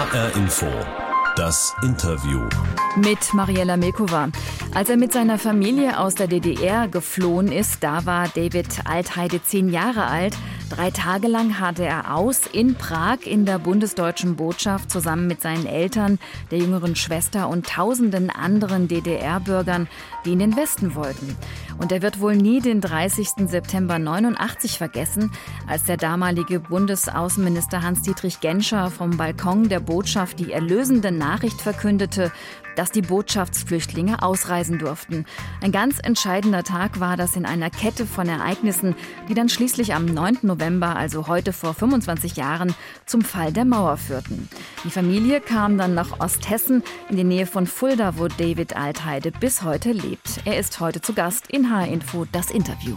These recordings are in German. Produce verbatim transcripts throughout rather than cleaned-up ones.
H R Info, das Interview. Mit Mariella Milkova. Als er mit seiner Familie aus der D D R geflohen ist, da war David Altheide zehn Jahre alt. Drei Tage lang harrte er aus in Prag in der bundesdeutschen Botschaft zusammen mit seinen Eltern, der jüngeren Schwester und tausenden anderen D D R-Bürgern, die in den Westen wollten. Und er wird wohl nie den dreißigsten September neunundachtzig vergessen, als der damalige Bundesaußenminister Hans-Dietrich Genscher vom Balkon der Botschaft die erlösende Nachricht verkündete, dass die Botschaftsflüchtlinge ausreisen durften. Ein ganz entscheidender Tag war das in einer Kette von Ereignissen, die dann schließlich am neunten November, also heute vor fünfundzwanzig Jahren, zum Fall der Mauer führten. Die Familie kam dann nach Osthessen in die Nähe von Fulda, wo David Altheide bis heute lebt. Er ist heute zu Gast in H R Info, das Interview.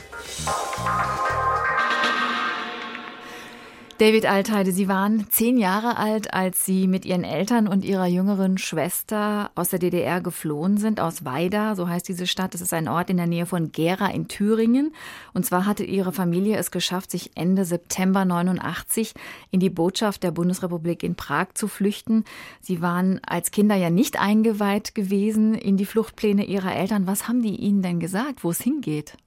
David Altheide, Sie waren zehn Jahre alt, als Sie mit Ihren Eltern und Ihrer jüngeren Schwester aus der D D R geflohen sind, aus Weida, so heißt diese Stadt. Das ist ein Ort in der Nähe von Gera in Thüringen. Und zwar hatte Ihre Familie es geschafft, sich Ende September neunundachtzig in die Botschaft der Bundesrepublik in Prag zu flüchten. Sie waren als Kinder ja nicht eingeweiht gewesen in die Fluchtpläne Ihrer Eltern. Was haben die Ihnen denn gesagt, wo es hingeht?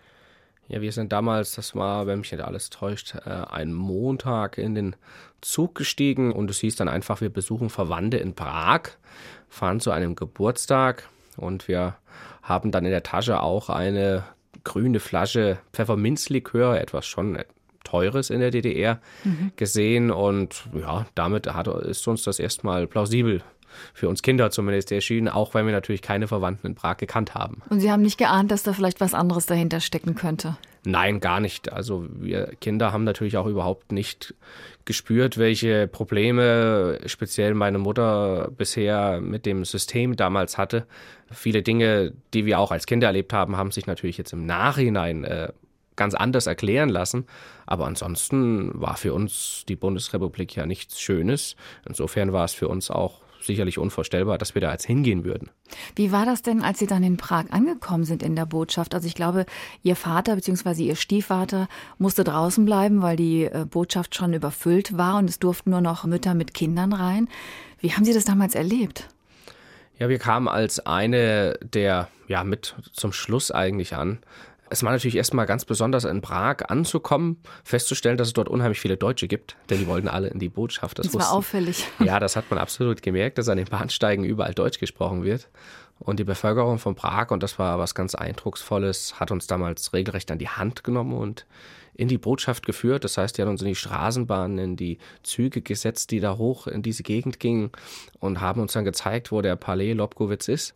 Ja, wir sind damals, das war, wenn mich nicht alles täuscht, ein Montag in den Zug gestiegen und es hieß dann einfach, wir besuchen Verwandte in Prag, fahren zu einem Geburtstag und wir haben dann in der Tasche auch eine grüne Flasche Pfefferminzlikör, etwas schon Teures in der D D R, mhm. gesehen und ja, damit hat, ist uns das erstmal plausibel. Für uns Kinder zumindest erschienen, auch weil wir natürlich keine Verwandten in Prag gekannt haben. Und Sie haben nicht geahnt, dass da vielleicht was anderes dahinter stecken könnte? Nein, gar nicht. Also wir Kinder haben natürlich auch überhaupt nicht gespürt, welche Probleme speziell meine Mutter bisher mit dem System damals hatte. Viele Dinge, die wir auch als Kinder erlebt haben, haben sich natürlich jetzt im Nachhinein äh, ganz anders erklären lassen. Aber ansonsten war für uns die Bundesrepublik ja nichts Schönes. Insofern war es für uns auch sicherlich unvorstellbar, dass wir da jetzt hingehen würden. Wie war das denn, als Sie dann in Prag angekommen sind in der Botschaft? Also ich glaube, Ihr Vater bzw. Ihr Stiefvater musste draußen bleiben, weil die Botschaft schon überfüllt war und es durften nur noch Mütter mit Kindern rein. Wie haben Sie das damals erlebt? Ja, wir kamen als eine der, ja, mit zum Schluss eigentlich an. Es war natürlich erstmal ganz besonders, in Prag anzukommen, festzustellen, dass es dort unheimlich viele Deutsche gibt, denn die wollten alle in die Botschaft. Das, das war wussten. auffällig. Ja, das hat man absolut gemerkt, dass an den Bahnsteigen überall Deutsch gesprochen wird. Und die Bevölkerung von Prag, und das war was ganz Eindrucksvolles, hat uns damals regelrecht an die Hand genommen und in die Botschaft geführt. Das heißt, die hat uns in die Straßenbahnen, in die Züge gesetzt, die da hoch in diese Gegend gingen und haben uns dann gezeigt, wo der Palais Lobkowitz ist.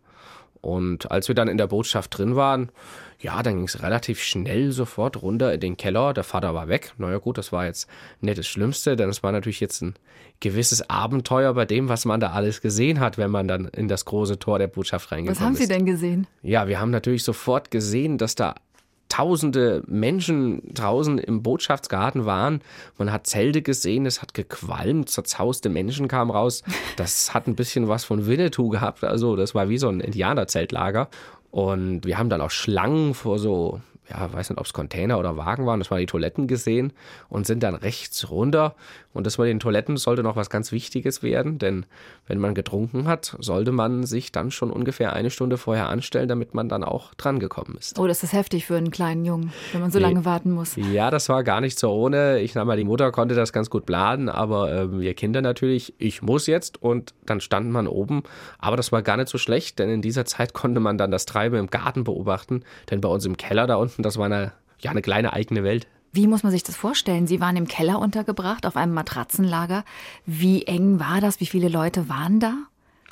Und als wir dann in der Botschaft drin waren, ja, dann ging es relativ schnell sofort runter in den Keller. Der Vater war weg. Naja gut, das war jetzt nicht das Schlimmste, denn es war natürlich jetzt ein gewisses Abenteuer bei dem, was man da alles gesehen hat, wenn man dann in das große Tor der Botschaft reingekommen ist. Was haben Sie denn gesehen? Ja, wir haben natürlich sofort gesehen, dass da tausende Menschen draußen im Botschaftsgarten waren. Man hat Zelte gesehen, es hat gequalmt, zerzauste Menschen kamen raus. Das hat ein bisschen was von Winnetou gehabt. Also das war wie so ein Indianerzeltlager. Und wir haben dann auch Schlangen vor so, ja, weiß nicht, ob es Container oder Wagen waren, das waren die Toiletten gesehen und sind dann rechts runter. Und das mit den Toiletten sollte noch was ganz Wichtiges werden, denn wenn man getrunken hat, sollte man sich dann schon ungefähr eine Stunde vorher anstellen, damit man dann auch dran gekommen ist. Oh, das ist heftig für einen kleinen Jungen, wenn man so lange warten muss. Ja, das war gar nicht so ohne. Ich sag mal, die Mutter konnte das ganz gut planen, aber äh, wir Kinder natürlich, ich muss jetzt und dann stand man oben. Aber das war gar nicht so schlecht, denn in dieser Zeit konnte man dann das Treiben im Garten beobachten, denn bei uns im Keller da unten, das war eine, ja, eine kleine eigene Welt. Wie muss man sich das vorstellen? Sie waren im Keller untergebracht, auf einem Matratzenlager. Wie eng war das? Wie viele Leute waren da?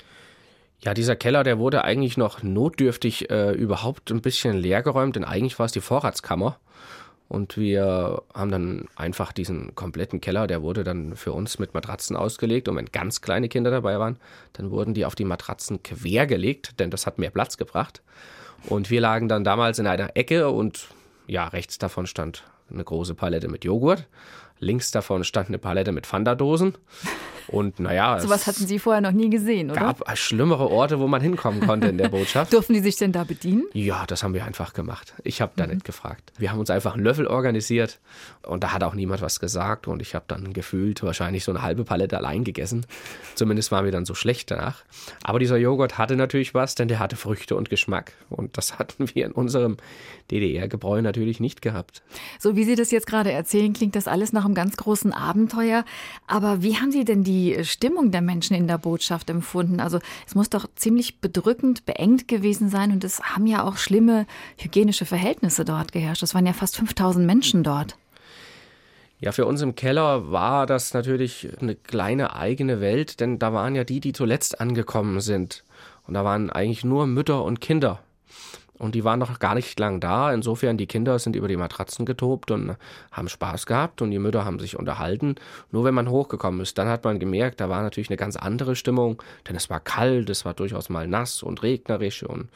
Ja, dieser Keller, der wurde eigentlich noch notdürftig äh, überhaupt ein bisschen leergeräumt, denn eigentlich war es die Vorratskammer. Und wir haben dann einfach diesen kompletten Keller, der wurde dann für uns mit Matratzen ausgelegt. Und wenn ganz kleine Kinder dabei waren, dann wurden die auf die Matratzen quergelegt, denn das hat mehr Platz gebracht. Und wir lagen dann damals in einer Ecke und ja, rechts davon stand eine große Palette mit Joghurt. Links davon stand eine Palette mit Fanta-Dosen. Und naja, sowas hatten Sie vorher noch nie gesehen, oder? Es gab schlimmere Orte, wo man hinkommen konnte in der Botschaft. Durften die sich denn da bedienen? Ja, das haben wir einfach gemacht. Ich habe da Mhm. nicht gefragt. Wir haben uns einfach einen Löffel organisiert und da hat auch niemand was gesagt und ich habe dann gefühlt wahrscheinlich so eine halbe Palette allein gegessen. Zumindest war mir dann so schlecht danach. Aber dieser Joghurt hatte natürlich was, denn der hatte Früchte und Geschmack und das hatten wir in unserem D D R-Gebräu natürlich nicht gehabt. So wie Sie das jetzt gerade erzählen, klingt das alles nach einem ganz großen Abenteuer. Aber wie haben Sie denn die Stimmung der Menschen in der Botschaft empfunden? Also es muss doch ziemlich bedrückend, beengt gewesen sein und es haben ja auch schlimme hygienische Verhältnisse dort geherrscht. Es waren ja fast fünftausend Menschen dort. Ja, für uns im Keller war das natürlich eine kleine eigene Welt, denn da waren ja die, die zuletzt angekommen sind. Und da waren eigentlich nur Mütter und Kinder. Und die waren noch gar nicht lang da. Insofern, die Kinder sind über die Matratzen getobt und haben Spaß gehabt und die Mütter haben sich unterhalten. Nur wenn man hochgekommen ist, dann hat man gemerkt, da war natürlich eine ganz andere Stimmung, denn es war kalt, es war durchaus mal nass und regnerisch. Und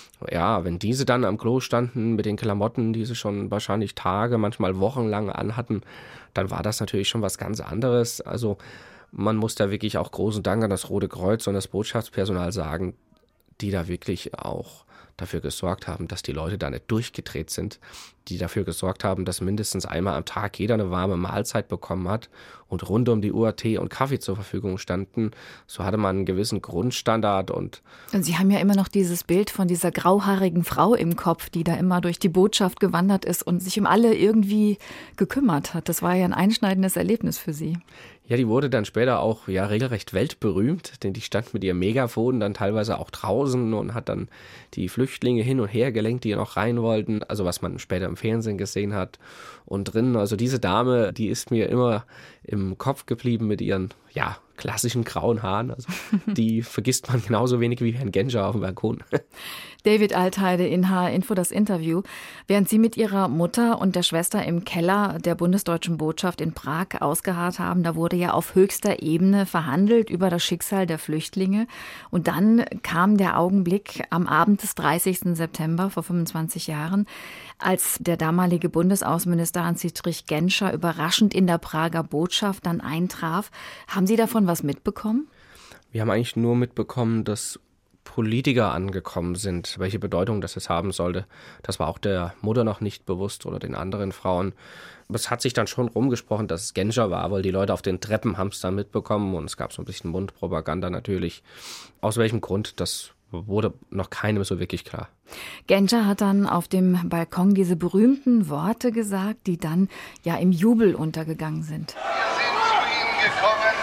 ja, wenn diese dann am Klo standen mit den Klamotten, die sie schon wahrscheinlich Tage, manchmal wochenlang anhatten, dann war das natürlich schon was ganz anderes. Also man muss da wirklich auch großen Dank an das Rote Kreuz und das Botschaftspersonal sagen, die da wirklich auch dafür gesorgt haben, dass die Leute da nicht durchgedreht sind, die dafür gesorgt haben, dass mindestens einmal am Tag jeder eine warme Mahlzeit bekommen hat und rund um die Uhr Tee und Kaffee zur Verfügung standen. So hatte man einen gewissen Grundstandard. Und, und Sie haben ja immer noch dieses Bild von dieser grauhaarigen Frau im Kopf, die da immer durch die Botschaft gewandert ist und sich um alle irgendwie gekümmert hat. Das war ja ein einschneidendes Erlebnis für Sie. Ja, die wurde dann später auch ja regelrecht weltberühmt, denn die stand mit ihrem Megafon dann teilweise auch draußen und hat dann die Flüchtlinge hin und her gelenkt, die noch rein wollten, also was man später im Fernsehen gesehen hat. Und drin, also diese Dame, die ist mir immer im Kopf geblieben mit ihren, ja, klassischen grauen Haaren. Also die vergisst man genauso wenig wie Herrn Genscher auf dem Balkon. David Altheide in H R-Info das Interview. Während Sie mit Ihrer Mutter und der Schwester im Keller der bundesdeutschen Botschaft in Prag ausgeharrt haben, da wurde ja auf höchster Ebene verhandelt über das Schicksal der Flüchtlinge. Und dann kam der Augenblick am Abend des dreißigsten September vor fünfundzwanzig Jahren, als der damalige Bundesaußenminister Hans-Dietrich Genscher überraschend in der Prager Botschaft dann eintraf. Haben Sie davon was mitbekommen? Wir haben eigentlich nur mitbekommen, dass Politiker angekommen sind. Welche Bedeutung das jetzt haben sollte, das war auch der Mutter noch nicht bewusst oder den anderen Frauen. Aber es hat sich dann schon rumgesprochen, dass es Genscher war, weil die Leute auf den Treppen haben es dann mitbekommen und es gab so ein bisschen Mundpropaganda natürlich. Aus welchem Grund, das wurde noch keinem so wirklich klar. Genscher hat dann auf dem Balkon diese berühmten Worte gesagt, die dann ja im Jubel untergegangen sind. Wir sind zu Ihnen gekommen,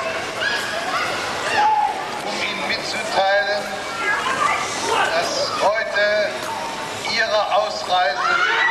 um Ihnen mitzuteilen, dass heute Ihre Ausreise...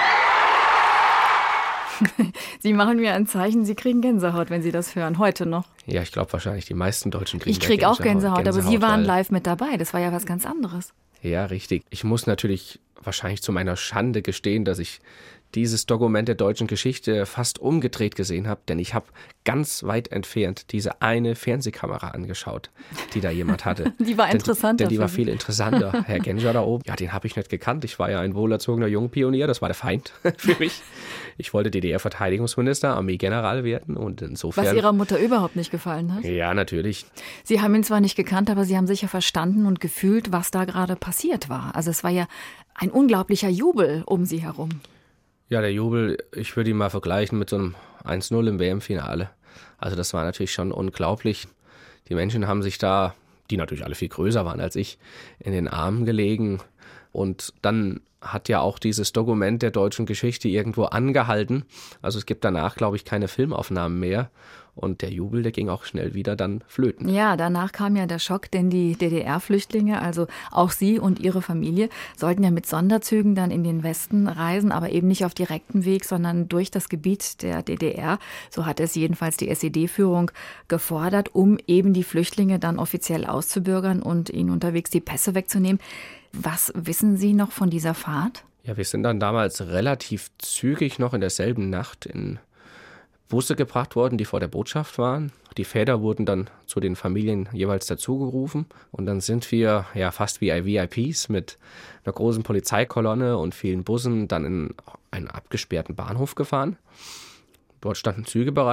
Sie machen mir ein Zeichen, Sie kriegen Gänsehaut, wenn Sie das hören, heute noch. Ja, ich glaube wahrscheinlich die meisten Deutschen kriegen Ich kriege auch Gänsehaut, Gänsehaut, aber Sie waren weil, live mit dabei, das war ja was ganz anderes. Ja, richtig. Ich muss natürlich wahrscheinlich zu meiner Schande gestehen, dass ich dieses Dokument der deutschen Geschichte fast umgedreht gesehen habe, denn ich habe ganz weit entfernt diese eine Fernsehkamera angeschaut, die da jemand hatte. Die war interessanter. Denn, denn die war viel interessanter. Herr Genscher da oben, ja, den habe ich nicht gekannt. Ich war ja ein wohlerzogener Jungpionier, das war der Feind für mich. Ich wollte D D R-Verteidigungsminister, Armeegeneral werden und insofern... Was Ihrer Mutter überhaupt nicht gefallen hat? Ja, natürlich. Sie haben ihn zwar nicht gekannt, aber Sie haben sicher verstanden und gefühlt, was da gerade passiert war. Also es war ja ein unglaublicher Jubel um Sie herum. Ja, der Jubel, ich würde ihn mal vergleichen mit so einem eins null im W M-Finale. Also das war natürlich schon unglaublich. Die Menschen haben sich da, die natürlich alle viel größer waren als ich, in den Armen gelegen. Und dann hat ja auch dieses Dokument der deutschen Geschichte irgendwo angehalten. Also es gibt danach, glaube ich, keine Filmaufnahmen mehr. Und der Jubel, der ging auch schnell wieder dann flöten. Ja, danach kam ja der Schock, denn die D D R-Flüchtlinge, also auch Sie und Ihre Familie, sollten ja mit Sonderzügen dann in den Westen reisen, aber eben nicht auf direktem Weg, sondern durch das Gebiet der D D R. So hat es jedenfalls die S E D-Führung gefordert, um eben die Flüchtlinge dann offiziell auszubürgern und ihnen unterwegs die Pässe wegzunehmen. Was wissen Sie noch von dieser Fahrt? Ja, wir sind dann damals relativ zügig noch in derselben Nacht in Busse gebracht worden, die vor der Botschaft waren. Die Väter wurden dann zu den Familien jeweils dazugerufen. Und dann sind wir ja fast wie V I Ps mit einer großen Polizeikolonne und vielen Bussen dann in einen abgesperrten Bahnhof gefahren. Dort standen Züge bereit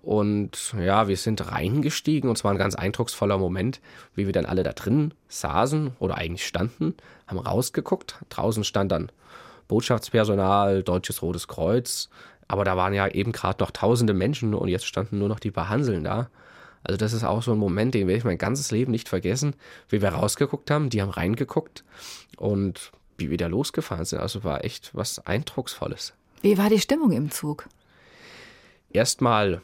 Und ja, wir sind reingestiegen und es war ein ganz eindrucksvoller Moment, wie wir dann alle da drin saßen oder eigentlich standen, haben rausgeguckt. Draußen stand dann Botschaftspersonal, Deutsches Rotes Kreuz, aber da waren ja eben gerade noch tausende Menschen und jetzt standen nur noch die paar Hanseln da. Also das ist auch so ein Moment, den werde ich mein ganzes Leben nicht vergessen, wie wir rausgeguckt haben, die haben reingeguckt und wie wir da losgefahren sind. Also war echt was Eindrucksvolles. Wie war die Stimmung im Zug? Erstmal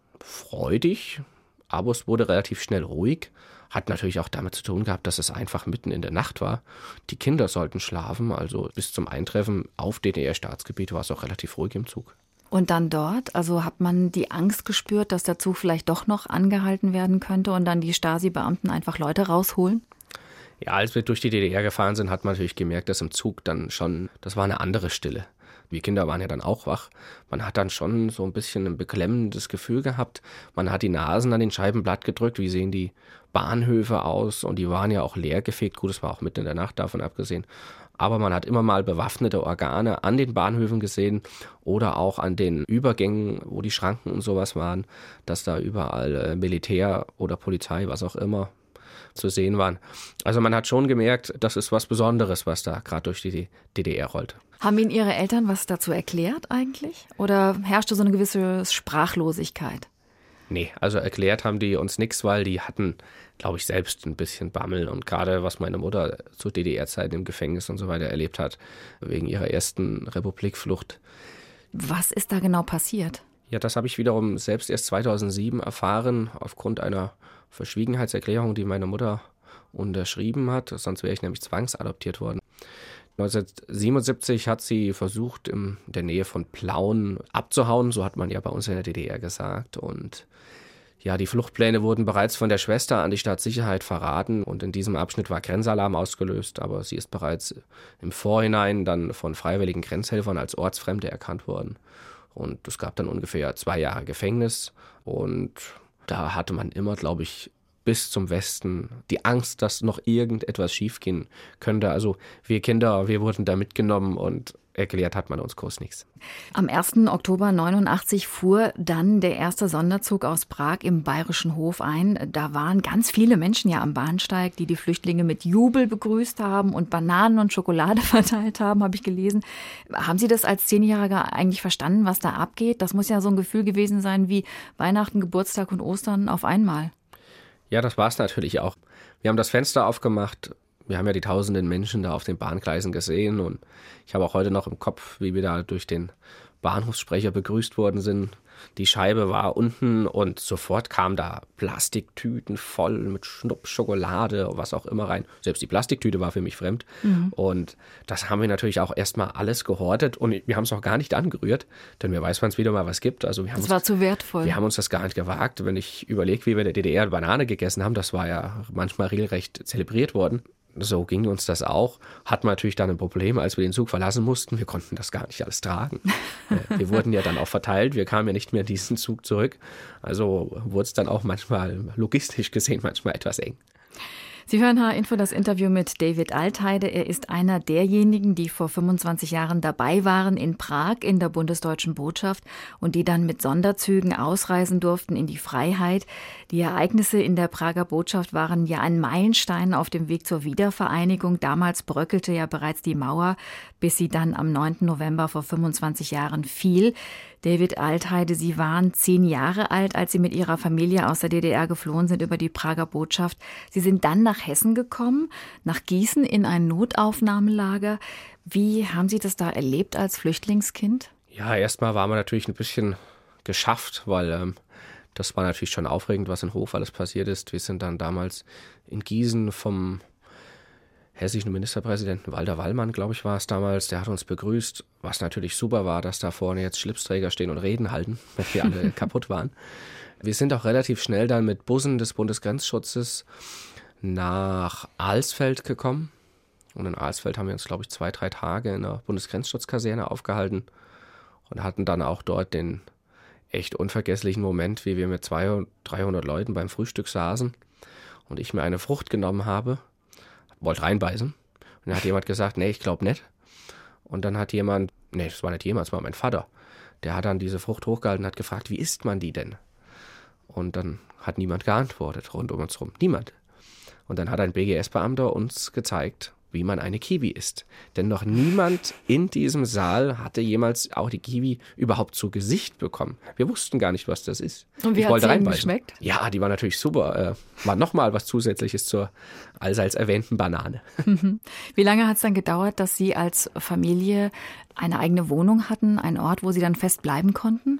freudig, aber es wurde relativ schnell ruhig. Hat natürlich auch damit zu tun gehabt, dass es einfach mitten in der Nacht war. Die Kinder sollten schlafen, also bis zum Eintreffen auf D D R-Staatsgebiet war es auch relativ ruhig im Zug. Und dann dort, also hat man die Angst gespürt, dass der Zug vielleicht doch noch angehalten werden könnte und dann die Stasi-Beamten einfach Leute rausholen? Ja, als wir durch die D D R gefahren sind, hat man natürlich gemerkt, dass im Zug dann schon, das war eine andere Stille. Wir Kinder waren ja dann auch wach. Man hat dann schon so ein bisschen ein beklemmendes Gefühl gehabt. Man hat die Nasen an den Scheibenblatt gedrückt. Wie sehen die Bahnhöfe aus? Und die waren ja auch leergefegt. Gut, es war auch mitten in der Nacht, davon abgesehen. Aber man hat immer mal bewaffnete Organe an den Bahnhöfen gesehen oder auch an den Übergängen, wo die Schranken und sowas waren, dass da überall Militär oder Polizei, was auch immer, zu sehen waren. Also man hat schon gemerkt, das ist was Besonderes, was da gerade durch die D D R rollte. Haben Ihnen Ihre Eltern was dazu erklärt eigentlich? Oder herrschte so eine gewisse Sprachlosigkeit? Nee, also erklärt haben die uns nichts, weil die hatten, glaube ich, selbst ein bisschen Bammel. Und gerade was meine Mutter zu D D R-Zeiten im Gefängnis und so weiter erlebt hat, wegen ihrer ersten Republikflucht. Was ist da genau passiert? Ja, das habe ich wiederum selbst erst zweitausendsieben erfahren, aufgrund einer Verschwiegenheitserklärung, die meine Mutter unterschrieben hat. Sonst wäre ich nämlich zwangsadoptiert worden. neunzehnhundertsiebenundsiebzig hat sie versucht, in der Nähe von Plauen abzuhauen. So hat man ja bei uns in der D D R gesagt. Und ja, die Fluchtpläne wurden bereits von der Schwester an die Staatssicherheit verraten. Und in diesem Abschnitt war Grenzalarm ausgelöst. Aber sie ist bereits im Vorhinein dann von freiwilligen Grenzhelfern als Ortsfremde erkannt worden. Und es gab dann ungefähr zwei Jahre Gefängnis. Und da hatte man immer, glaube ich, bis zum Westen die Angst, dass noch irgendetwas schiefgehen könnte. Also wir Kinder, wir wurden da mitgenommen und erklärt hat man uns kurz nichts. Am ersten Oktober neunundachtzig fuhr dann der erste Sonderzug aus Prag im Bayerischen Hof ein. Da waren ganz viele Menschen ja am Bahnsteig, die die Flüchtlinge mit Jubel begrüßt haben und Bananen und Schokolade verteilt haben, habe ich gelesen. Haben Sie das als Zehnjähriger eigentlich verstanden, was da abgeht? Das muss ja so ein Gefühl gewesen sein wie Weihnachten, Geburtstag und Ostern auf einmal. Ja, das war es natürlich auch. Wir haben das Fenster aufgemacht. Wir haben ja die tausenden Menschen da auf den Bahngleisen gesehen und ich habe auch heute noch im Kopf, wie wir da durch den Bahnhofssprecher begrüßt worden sind. Die Scheibe war unten und sofort kamen da Plastiktüten voll mit Schnupp, Schokolade, was auch immer rein. Selbst die Plastiktüte war für mich fremd. Mhm. Und das haben wir natürlich auch erstmal alles gehortet und wir haben es auch gar nicht angerührt, denn wer weiß, wann es wieder mal was gibt. Also wir haben das war uns, zu wertvoll. Wir haben uns das gar nicht gewagt. Wenn ich überlege, wie wir in der D D R Banane gegessen haben, das war ja manchmal regelrecht zelebriert worden. So ging uns das auch. Hatten wir natürlich dann ein Problem, als wir den Zug verlassen mussten. Wir konnten das gar nicht alles tragen. Wir wurden ja dann auch verteilt. Wir kamen ja nicht mehr in diesen Zug zurück. Also wurde es dann auch manchmal logistisch gesehen manchmal etwas eng. Sie hören H-Info, das Interview mit David Altheide. Er ist einer derjenigen, die vor fünfundzwanzig Jahren dabei waren in Prag in der bundesdeutschen Botschaft und die dann mit Sonderzügen ausreisen durften in die Freiheit. Die Ereignisse in der Prager Botschaft waren ja ein Meilenstein auf dem Weg zur Wiedervereinigung. Damals bröckelte ja bereits die Mauer, bis sie dann am neunten November vor fünfundzwanzig Jahren fiel. David Altheide, Sie waren zehn Jahre alt, als Sie mit Ihrer Familie aus der D D R geflohen sind über die Prager Botschaft. Sie sind dann nach Hessen gekommen, nach Gießen in ein Notaufnahmelager. Wie haben Sie das da erlebt als Flüchtlingskind? Ja, erstmal waren wir natürlich ein bisschen geschafft, weil ähm, das war natürlich schon aufregend, was in Hof alles passiert ist. Wir sind dann damals in Gießen vom hessischen Ministerpräsidenten Walter Wallmann, glaube ich, war es damals, der hat uns begrüßt, was natürlich super war, dass da vorne jetzt Schlipsträger stehen und Reden halten, wenn wir alle kaputt waren. Wir sind auch relativ schnell dann mit Bussen des Bundesgrenzschutzes nach Alsfeld gekommen. Und in Alsfeld haben wir uns, glaube ich, zwei, drei Tage in der Bundesgrenzschutzkaserne aufgehalten und hatten dann auch dort den echt unvergesslichen Moment, wie wir mit zweihundert, dreihundert Leuten beim Frühstück saßen und ich mir eine Frucht genommen habe, wollte reinbeißen. Und dann hat jemand gesagt, nee, ich glaube nicht. Und dann hat jemand, nee, das war nicht jemand, das war mein Vater, der hat dann diese Frucht hochgehalten und hat gefragt, wie isst man die denn? Und dann hat niemand geantwortet rund um uns rum. Niemand. Und dann hat ein B G S-Beamter uns gezeigt, wie man eine Kiwi isst. Denn noch niemand in diesem Saal hatte jemals auch die Kiwi überhaupt zu Gesicht bekommen. Wir wussten gar nicht, was das ist. Und wie ich hat wollte sie Ihnen reinbeißen. geschmeckt? Ja, die war natürlich super. Äh, war nochmal was Zusätzliches zur allseits erwähnten Banane. Wie lange hat es dann gedauert, dass Sie als Familie eine eigene Wohnung hatten, einen Ort, wo Sie dann fest bleiben konnten?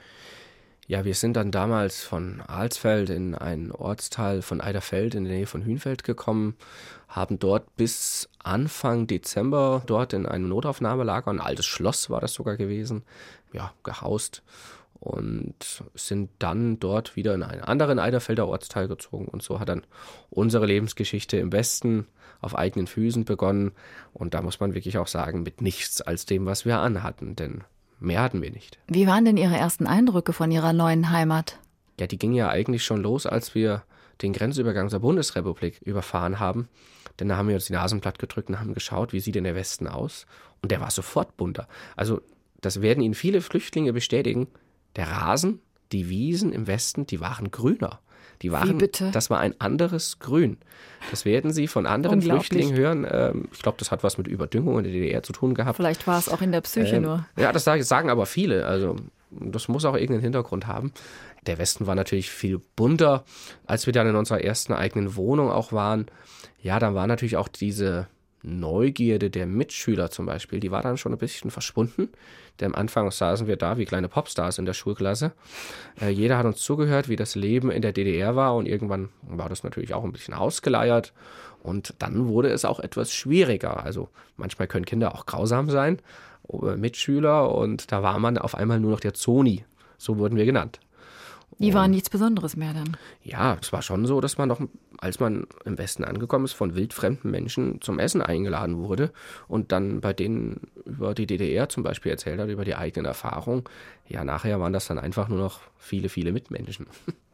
Ja, wir sind dann damals von Alsfeld in einen Ortsteil von Eiderfeld in der Nähe von Hünfeld gekommen, haben dort bis Anfang Dezember dort in einem Notaufnahmelager, ein altes Schloss war das sogar gewesen, ja, gehaust und sind dann dort wieder in einen anderen Eiderfelder Ortsteil gezogen. Und so hat dann unsere Lebensgeschichte im Westen auf eigenen Füßen begonnen. Und da muss man wirklich auch sagen, mit nichts als dem, was wir anhatten, denn mehr hatten wir nicht. Wie waren denn Ihre ersten Eindrücke von Ihrer neuen Heimat? Ja, die ging ja eigentlich schon los, als wir den Grenzübergang zur Bundesrepublik überfahren haben. Denn da haben wir uns die Nasen platt gedrückt und haben geschaut, wie sieht denn der Westen aus? Und der war sofort bunter. Also das werden Ihnen viele Flüchtlinge bestätigen. Der Rasen, die Wiesen im Westen, die waren grüner. Die waren, Wie bitte? Das war ein anderes Grün. Das werden Sie von anderen Flüchtlingen hören. Ähm, ich glaube, das hat was mit Überdüngung in der D D R zu tun gehabt. Vielleicht war es auch in der Psyche ähm, nur. Ja, das sagen aber viele. Also das muss auch irgendeinen Hintergrund haben. Der Westen war natürlich viel bunter. Als wir dann in unserer ersten eigenen Wohnung auch waren, ja, dann war natürlich auch diese Neugierde der Mitschüler zum Beispiel, die war dann schon ein bisschen verschwunden. Denn am Anfang saßen wir da wie kleine Popstars in der Schulklasse. Äh, jeder hat uns zugehört, wie das Leben in der D D R war und irgendwann war das natürlich auch ein bisschen ausgeleiert und dann wurde es auch etwas schwieriger. Also manchmal können Kinder auch grausam sein, Mitschüler, und da war man auf einmal nur noch der Zoni, so wurden wir genannt. Die waren nichts Besonderes mehr dann. Ja, es war schon so, dass man noch, als man im Westen angekommen ist, von wildfremden Menschen zum Essen eingeladen wurde und dann bei denen über die D D R zum Beispiel erzählt hat, über die eigenen Erfahrungen. Ja, nachher waren das dann einfach nur noch viele, viele Mitmenschen.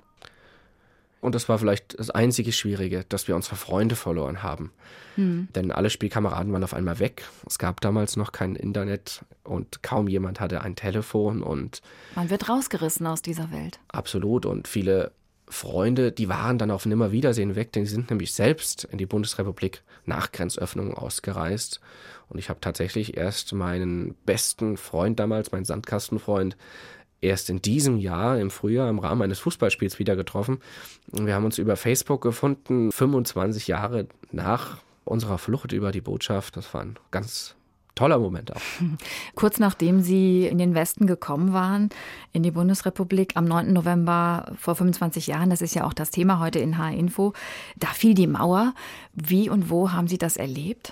Und das war vielleicht das einzige Schwierige, dass wir unsere Freunde verloren haben. Hm. Denn alle Spielkameraden waren auf einmal weg. Es gab damals noch kein Internet und kaum jemand hatte ein Telefon. Und man wird rausgerissen aus dieser Welt. Absolut. Und viele Freunde, die waren dann auf Nimmerwiedersehen weg, denn sie sind nämlich selbst in die Bundesrepublik nach Grenzöffnung ausgereist. Und ich habe tatsächlich erst meinen besten Freund damals, meinen Sandkastenfreund, erst in diesem Jahr, im Frühjahr, im Rahmen eines Fußballspiels wieder getroffen. Wir haben uns über Facebook gefunden, fünfundzwanzig Jahre nach unserer Flucht über die Botschaft. Das war ein ganz toller Moment auch. Kurz nachdem Sie in den Westen gekommen waren, in die Bundesrepublik, am neunten November vor fünfundzwanzig Jahren, das ist ja auch das Thema heute in H R Info, da fiel die Mauer. Wie und wo haben Sie das erlebt?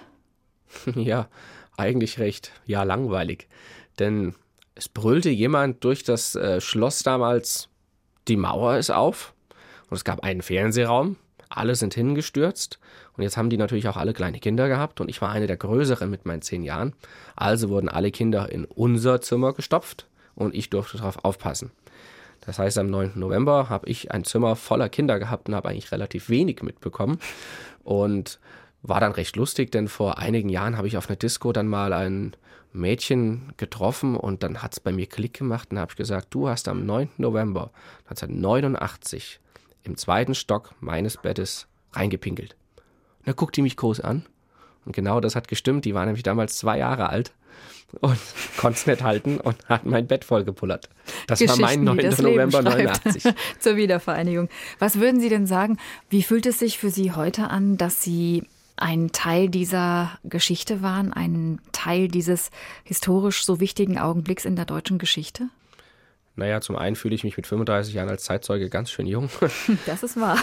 Ja, eigentlich recht, ja, langweilig. Denn es brüllte jemand durch das äh, Schloss damals, die Mauer ist auf. Und es gab einen Fernsehraum, alle sind hingestürzt. Und jetzt haben die natürlich auch alle kleine Kinder gehabt. Und ich war eine der Größeren mit meinen zehn Jahren. Also wurden alle Kinder in unser Zimmer gestopft und ich durfte darauf aufpassen. Das heißt, am neunten November habe ich ein Zimmer voller Kinder gehabt und habe eigentlich relativ wenig mitbekommen. Und war dann recht lustig, denn vor einigen Jahren habe ich auf einer Disco dann mal ein Mädchen getroffen und dann hat es bei mir Klick gemacht und habe ich gesagt, du hast am neunten November neunzehnhundertneunundachtzig im zweiten Stock meines Bettes reingepinkelt. Und da guckt die mich groß an und genau das hat gestimmt, die war nämlich damals zwei Jahre alt und konnte es nicht halten und hat mein Bett vollgepullert. Das war mein neunten November neunundachtzig. Zur Wiedervereinigung. Was würden Sie denn sagen, wie fühlt es sich für Sie heute an, dass Sie ein Teil dieser Geschichte waren, ein Teil dieses historisch so wichtigen Augenblicks in der deutschen Geschichte? Naja, zum einen fühle ich mich mit fünfunddreißig Jahren als Zeitzeuge ganz schön jung. Das ist wahr.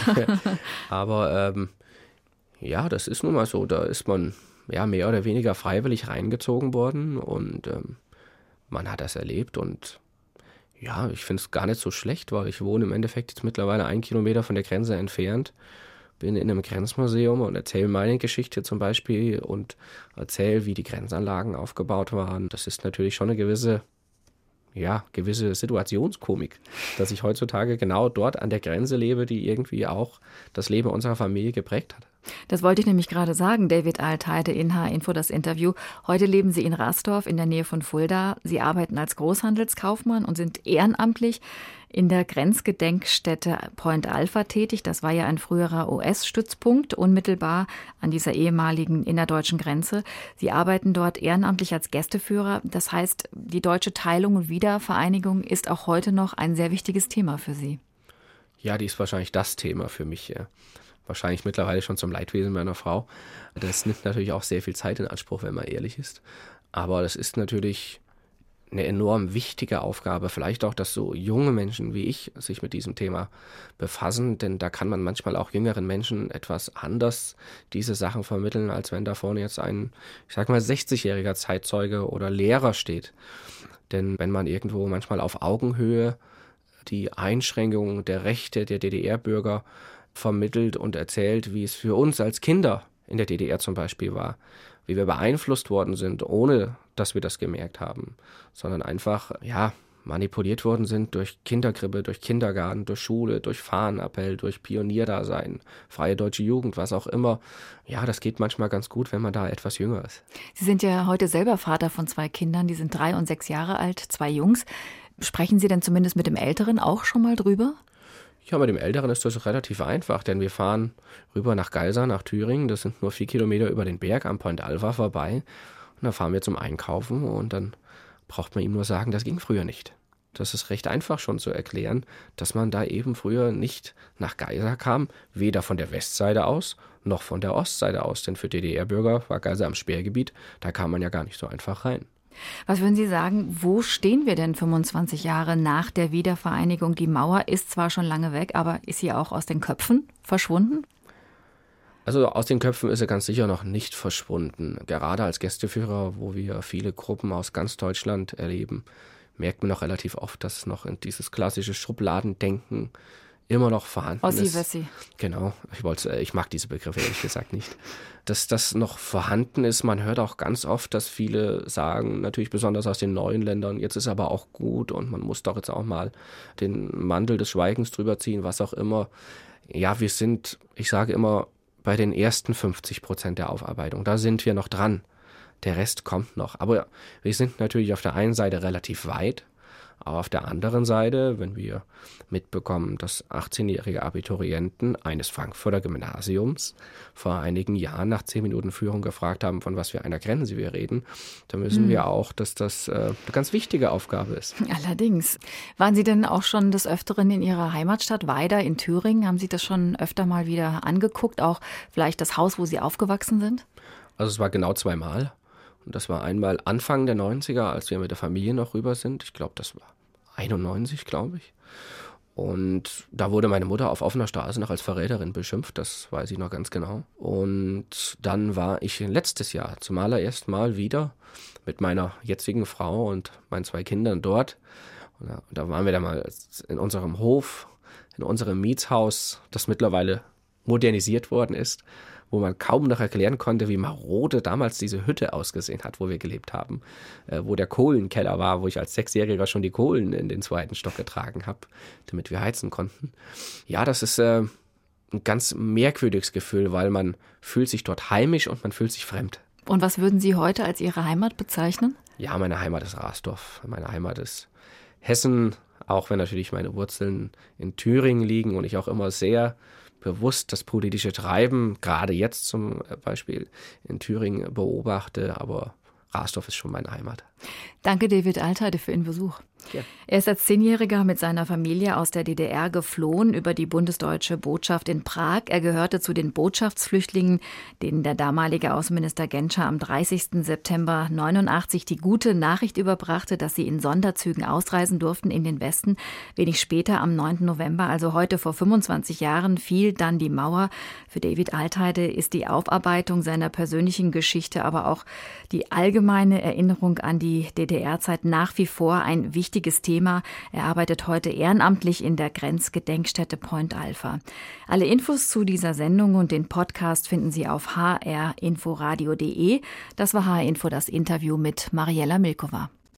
Aber ähm, ja, das ist nun mal so. Da ist man ja mehr oder weniger freiwillig reingezogen worden und ähm, man hat das erlebt. Und ja, ich finde es gar nicht so schlecht, weil ich wohne im Endeffekt jetzt mittlerweile einen Kilometer von der Grenze entfernt. Bin in einem Grenzmuseum und erzähle meine Geschichte zum Beispiel und erzähle, wie die Grenzanlagen aufgebaut waren. Das ist natürlich schon eine gewisse, ja, gewisse Situationskomik, dass ich heutzutage genau dort an der Grenze lebe, die irgendwie auch das Leben unserer Familie geprägt hat. Das wollte ich nämlich gerade sagen, David Altheide in H R Info, das Interview. Heute leben Sie in Rasdorf in der Nähe von Fulda. Sie arbeiten als Großhandelskaufmann und sind ehrenamtlich in der Grenzgedenkstätte Point Alpha tätig. Das war ja ein früherer U S-Stützpunkt, unmittelbar an dieser ehemaligen innerdeutschen Grenze. Sie arbeiten dort ehrenamtlich als Gästeführer. Das heißt, die deutsche Teilung und Wiedervereinigung ist auch heute noch ein sehr wichtiges Thema für Sie. Ja, die ist wahrscheinlich das Thema für mich. Ja. Wahrscheinlich mittlerweile schon zum Leidwesen meiner Frau. Das nimmt natürlich auch sehr viel Zeit in Anspruch, wenn man ehrlich ist. Aber das ist natürlich eine enorm wichtige Aufgabe. Vielleicht auch, dass so junge Menschen wie ich sich mit diesem Thema befassen. Denn da kann man manchmal auch jüngeren Menschen etwas anders diese Sachen vermitteln, als wenn da vorne jetzt ein, ich sag mal, sechzigjähriger Zeitzeuge oder Lehrer steht. Denn wenn man irgendwo manchmal auf Augenhöhe die Einschränkungen der Rechte der D D R-Bürger vermittelt und erzählt, wie es für uns als Kinder in der D D R zum Beispiel war, wie wir beeinflusst worden sind, ohne dass wir das gemerkt haben, sondern einfach, ja, manipuliert worden sind durch Kinderkrippe, durch Kindergarten, durch Schule, durch Fahnenappell, durch Pionierdasein, Freie Deutsche Jugend, was auch immer. Ja, das geht manchmal ganz gut, wenn man da etwas jünger ist. Sie sind ja heute selber Vater von zwei Kindern, die sind drei und sechs Jahre alt, zwei Jungs. Sprechen Sie denn zumindest mit dem Älteren auch schon mal drüber? Ja, mit dem Älteren ist das relativ einfach, denn wir fahren rüber nach Geisa, nach Thüringen. Das sind nur vier Kilometer über den Berg am Point Alpha vorbei. Und dann fahren wir zum Einkaufen und dann braucht man ihm nur sagen, das ging früher nicht. Das ist recht einfach schon zu erklären, dass man da eben früher nicht nach Geisa kam, weder von der Westseite aus noch von der Ostseite aus. Denn für D D R-Bürger war Geisa am Sperrgebiet, da kam man ja gar nicht so einfach rein. Was würden Sie sagen, wo stehen wir denn fünfundzwanzig Jahre nach der Wiedervereinigung? Die Mauer ist zwar schon lange weg, aber ist sie auch aus den Köpfen verschwunden? Also aus den Köpfen ist sie ganz sicher noch nicht verschwunden. Gerade als Gästeführer, wo wir viele Gruppen aus ganz Deutschland erleben, merkt man noch relativ oft, dass noch in dieses klassische Schubladendenken immer noch vorhanden Ossi, ist. Wessi. Genau, ich wollte, ich mag diese Begriffe ehrlich gesagt nicht. Dass das noch vorhanden ist, man hört auch ganz oft, dass viele sagen, natürlich besonders aus den neuen Ländern, jetzt ist aber auch gut und man muss doch jetzt auch mal den Mantel des Schweigens drüber ziehen, was auch immer. Ja, wir sind, ich sage immer, bei den ersten fünfzig Prozent der Aufarbeitung, da sind wir noch dran. Der Rest kommt noch. Aber wir sind natürlich auf der einen Seite relativ weit, aber auf der anderen Seite, wenn wir mitbekommen, dass achtzehnjährige Abiturienten eines Frankfurter Gymnasiums vor einigen Jahren nach zehn Minuten Führung gefragt haben, von was für einer Grenze wir reden, dann wissen hm. wir auch, dass das äh, eine ganz wichtige Aufgabe ist. Allerdings. Waren Sie denn auch schon des Öfteren in Ihrer Heimatstadt Weida in Thüringen? Haben Sie das schon öfter mal wieder angeguckt? Auch vielleicht das Haus, wo Sie aufgewachsen sind? Also es war genau zweimal. Und das war einmal Anfang der neunziger, als wir mit der Familie noch rüber sind. Ich glaube, das war einundneunzig, glaube ich. Und da wurde meine Mutter auf offener Straße noch als Verräterin beschimpft, das weiß ich noch ganz genau. Und dann war ich letztes Jahr zum allerersten Mal wieder mit meiner jetzigen Frau und meinen zwei Kindern dort. Und da, da waren wir dann mal in unserem Hof, in unserem Mietshaus, das mittlerweile modernisiert worden ist, wo man kaum noch erklären konnte, wie marode damals diese Hütte ausgesehen hat, wo wir gelebt haben, äh, wo der Kohlenkeller war, wo ich als Sechsjähriger schon die Kohlen in den zweiten Stock getragen habe, damit wir heizen konnten. Ja, das ist äh, ein ganz merkwürdiges Gefühl, weil man fühlt sich dort heimisch und man fühlt sich fremd. Und was würden Sie heute als Ihre Heimat bezeichnen? Ja, meine Heimat ist Rasdorf, meine Heimat ist Hessen, auch wenn natürlich meine Wurzeln in Thüringen liegen und ich auch immer sehr bewusst das politische Treiben, gerade jetzt zum Beispiel in Thüringen, beobachte, aber Rasdorf ist schon meine Heimat. Danke, David Altheide, für Ihren Besuch. Ja. Er ist als Zehnjähriger mit seiner Familie aus der D D R geflohen über die bundesdeutsche Botschaft in Prag. Er gehörte zu den Botschaftsflüchtlingen, denen der damalige Außenminister Genscher am dreißigsten September neunundachtzig die gute Nachricht überbrachte, dass sie in Sonderzügen ausreisen durften in den Westen. Wenig später, am neunten November, also heute vor fünfundzwanzig Jahren, fiel dann die Mauer. Für David Altheide ist die Aufarbeitung seiner persönlichen Geschichte, aber auch die allgemeine Erinnerung an die D D R-Zeit nach wie vor ein wichtiges Thema. Er arbeitet heute ehrenamtlich in der Grenzgedenkstätte Point Alpha. Alle Infos zu dieser Sendung und den Podcast finden Sie auf h r inforadio punkt d e. Das war H R Info, das Interview mit Mariella Milkova.